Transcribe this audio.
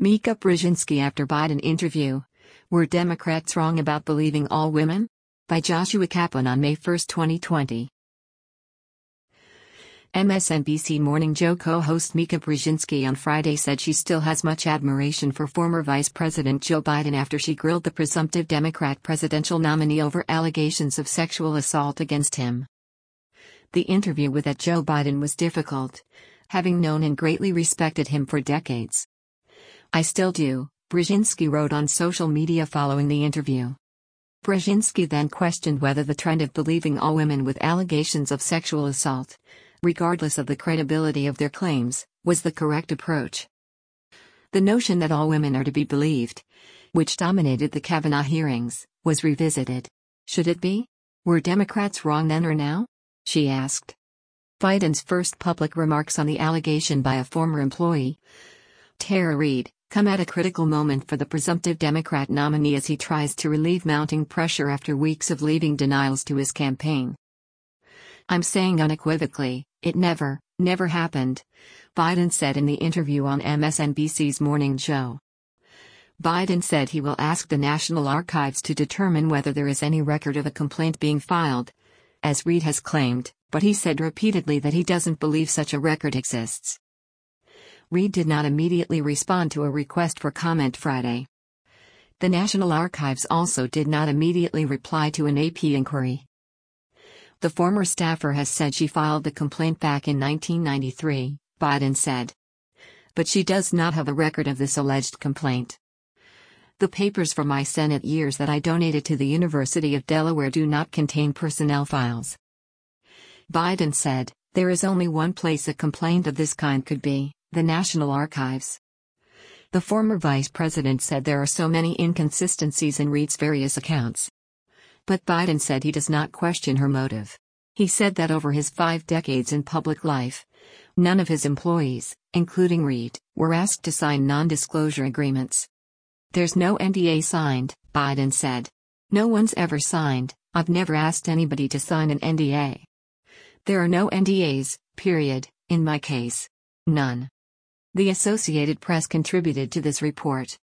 Mika Brzezinski after Biden interview. Were Democrats wrong about believing all women? By Joshua Kaplan on May 1, 2020. MSNBC Morning Joe co-host Mika Brzezinski on Friday said she still has much admiration for former Vice President Joe Biden after she grilled the presumptive Democrat presidential nominee over allegations of sexual assault against him. The interview with Joe Biden was difficult, having known and greatly respected him for decades. I still do, Brzezinski wrote on social media following the interview. Brzezinski then questioned whether the trend of believing all women with allegations of sexual assault, regardless of the credibility of their claims, was the correct approach. The notion that all women are to be believed, which dominated the Kavanaugh hearings, was revisited. Should it be? Were Democrats wrong then or now? She asked. Biden's first public remarks on the allegation by a former employee, Tara Reade, come at a critical moment for the presumptive Democrat nominee as he tries to relieve mounting pressure after weeks of leaving denials to his campaign. I'm saying unequivocally, it never happened, Biden said in the interview on MSNBC's Morning Joe. Biden said he will ask the National Archives to determine whether there is any record of a complaint being filed, as Reade has claimed, but he said repeatedly that he doesn't believe such a record exists. Reade did not immediately respond to a request for comment Friday. The National Archives also did not immediately reply to an AP inquiry. The former staffer has said she filed the complaint back in 1993, Biden said. But she does not have a record of this alleged complaint. The papers from my Senate years that I donated to the University of Delaware do not contain personnel files. Biden said, there is only one place a complaint of this kind could be, the National Archives. The former vice president said there are so many inconsistencies in Reade's various accounts. But Biden said he does not question her motive. He said that over his 5 decades in public life, none of his employees, including Reade, were asked to sign non-disclosure agreements. There's no NDA signed, Biden said. No one's ever signed, I've never asked anybody to sign an NDA. There are no NDAs, period, in my case. None. The Associated Press contributed to this report.